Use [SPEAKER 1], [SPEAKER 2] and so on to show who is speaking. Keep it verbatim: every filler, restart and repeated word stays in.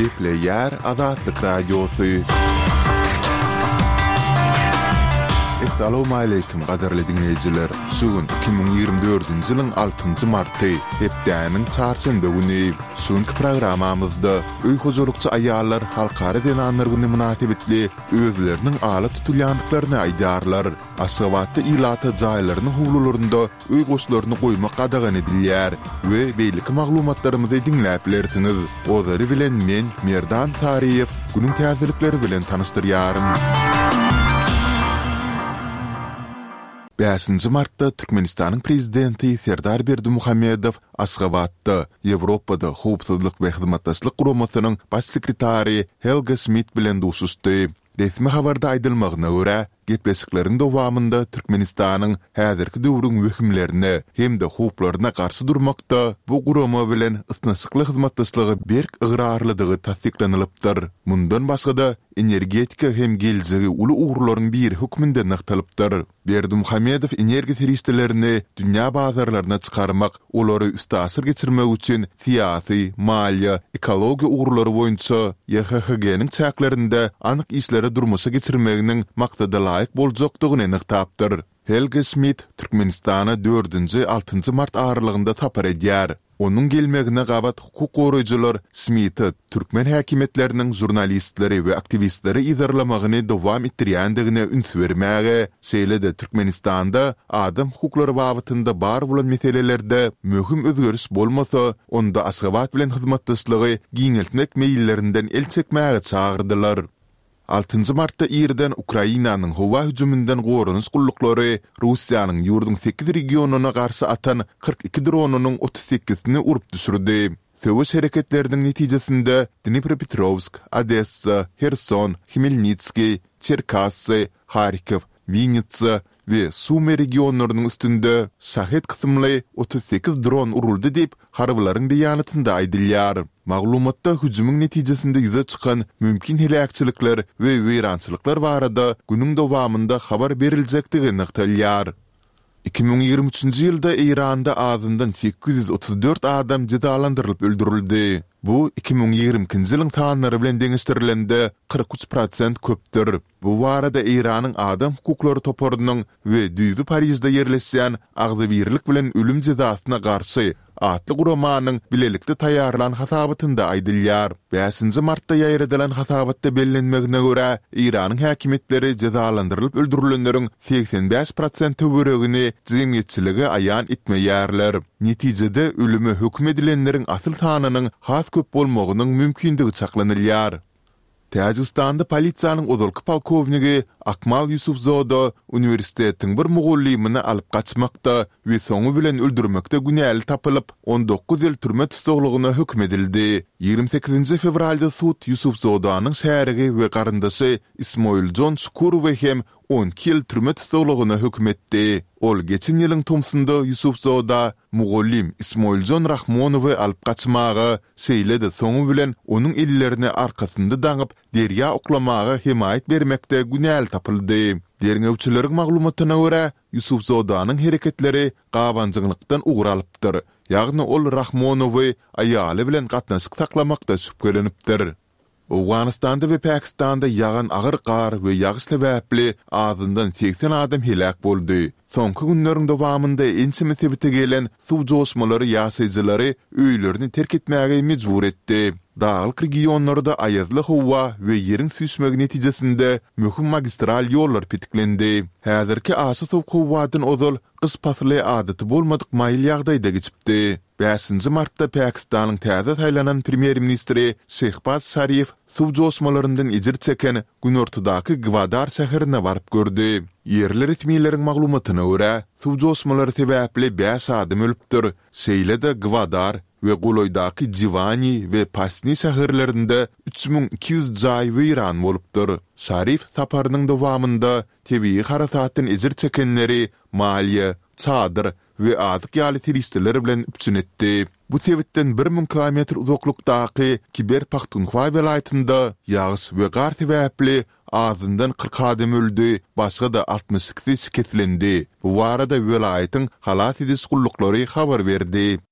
[SPEAKER 1] Gepleyer Azatlık Radyosu. Assalamu alaykum qadarly dinleyijiler. Sugun iki bin ýygrimi dördünji ýylyň altynjy marty, hepdäniň çarşamba güni suňky programamyzda öýhojalykçy aýallar halkara denanlar güni münasibetli özleriniň ala tutulýandyklaryny aýdarlar. Aşgabatda ilata jaýlarynyň howlularynda öý goşlaryny goýmak qadağan edilýär we beýleki maglumatlarymyzy dinläp bilersiňiz. Ozary bilen men Merdan Tariýew günüň täzelikleri bilen tanışdyrýarym. beşinji martda Türkmenistanyň prezidenti Serdar Berdimuhammedow Aşgabatda Ýewropada howpsuzlyk we hyzmatdaşlyk guramasynyň baş sekretary Helga Schmidt bilen duşuşdy. Resmi habarda aýdylmagyna görä, gepleşikleriň dowamında Türkmenistanyň häzirki döwrüň wekimlerini hem-de howplaryna garşy durmakda bu gurama bilen ysnaşykly hyzmatdaşlygy berk ıgrarlydygy tasdiklanylypdyr. Mundan başga da energetika hem geljegi uly ugrularyň bir hükmünde naktalypdyr. Berdimuhammedow energiýa teristlerini dünýä bazarlaryna çykarmak, olary üstü asyr geçirmek üçin siýasy, maliýa, ekologiýa ugrulary boýunça Y H H G'niň çäklerinde anyk işleri durmuşa geçirmeginiň maksada laýyk boljakdygyny anyktapdyr. Helga Schmidt Türkmenistana dördünji altynjy mart aralygynda tapar edýär. Onun gelmegine gabat hukuk goruýjylar Schmidti Türkmen häkimetleriniň jurnalistleri we aktivistleri izarlamagyny dowam etdirýändigine üns bermäge, şeýle-de Türkmenistanda adam hukuklary babatynda bar bolan meselelerde möhüm özgörüş bolmasa, onda Aşgabat bilen hyzmatdaşlygy giňeltmek meýillerinden el çekmäge çagyrdylar. altynjy martda ýerden Ukrainanyň howa hüjümünden gorunuş gullukları Russiýanyň ýurdun sekiz regionuna garşy atan kırk iki dronunyň otuz sekizini urup düşürdi. Söwüş hereketleriniň netijesinde Dnipropetrovsk, Odessa, Kherson, Khmelnytski, Cherkasy, Kharkiv, Vinnytsa we Sumy regionlarynyň üstünde şahit kysymly otuz sekiz dron uruldy diýip harbylaryň beýanatynda aýdylýar. Maglumatda hüjümüň netijesinde ýüze çykan mümkin helakçylyklar we weýrançylyklar barada günüň dowamında habar beriljekdigi naktalýar. iki bin ýygrimi üçünji ýylda Iranda azyndan sekiz yüz otuz dört adam cezalandyrylyp öldürildi. Bu iki bin ýygrimiňji ýylyň tanlary bilen deňişdirilende kırk üç prosent köpdir. Bu barada Iranyň adam hukuklary toparynyň we düýbi Parisde ýerleşýän agzybirlik bilen ölüm cezasyna garşy atly guramanyň bilelikde taýýarlan hasabatynda aýdylýar. beşinji martda ýaýradylan hasabatda bellenmegine görä, Iranyň häkimetleri cezalandyrylyp öldürilenleriň seksen beş prosent töweregini jemgyýetçiligi aýan etmeýärler. Netijede ölüme hökm edilenleriň asyl sanynyň has köp bolmagynyň mümkindigi çaklanylýar. Täjikistanda polisiýanyň ozalky polkowniki Akmal Yusufzoda uniwersitetiň bir mugallymyny alyp gaçmakda we soňu bilen öldürmekde günäli tapylyp on dokuz ýyl türme tutuglygyna hökm edildi. ýygrimi sekizinji fevralda sud Yusufzodanyň şäherigi we garyndaşy Ismoiljon Şukurowy hem on iki ýyl türme tutuglygyna hökm etdi. Ol geçen ýylyň tumsynda Yusufzoda mugallim Ismoiljon Rahmonowy alyp gaçmagy, şeýle-de soňu bilen onuň ellerini arkasynda daňyp derýa oklamagy himayet bermekde günäli tapyldy. Derňewçileriň maglumatyna görä, Yusufzodanyň hereketleri gabanjyglykdan ugralypdyr. Ýagny ol Rahmonowy aýaly bilen gatnaşyk saklamakda şüphelenipdir. Awganistanda we Pakistanda ýagan agyr gar we ýagyş sebäpli azyndan seksen adam helak boldy. Soňky günleriň dowamında ençime sebäpde gelen suw joşmalary ýaşaýjylary öýlerini terk etmäge mejbur etdi. Dağlık regionlarda ayazlı howa we ýeriň süýsmegi netijesinde möhüm magistral ýollar pitiklendi. Häzirki asy sow howadan ozal gys pasly adaty bolmadyk maýly ýagdaýda geçipdi. beşinji martda Pakistanyň täze taýlanan premier ministri Shehbaz Sharif suw joşmalaryndan ejir çeken gün ortaдаky Gwadar şäherine baryp gördü. Yerli resmiýetleriň maglumatyna görä, suw joşmalary sebäpli beş adam ölüpdir. Şeýle-de Gwadar we Goloýdaky Jivani we Pasni şäherlerinde üç bin iki yüz jaý weýran bolupdyr. Sharif saparynyň dowamında tebii harasatyn ejir çekenleri maliýe, çadyr we adyk ýaly turistler bilen üpsün etdi. Bu sebäpden bir min kilometr uzaklykdaky Kiber Pakhtunkhwa welaýatynda ýagyş we gar sebäpli azyndan kırk adam öldü, başga da altmış sekiz şiketlendi. Bu arada welaýatyň halat edis gullukları habar berdi.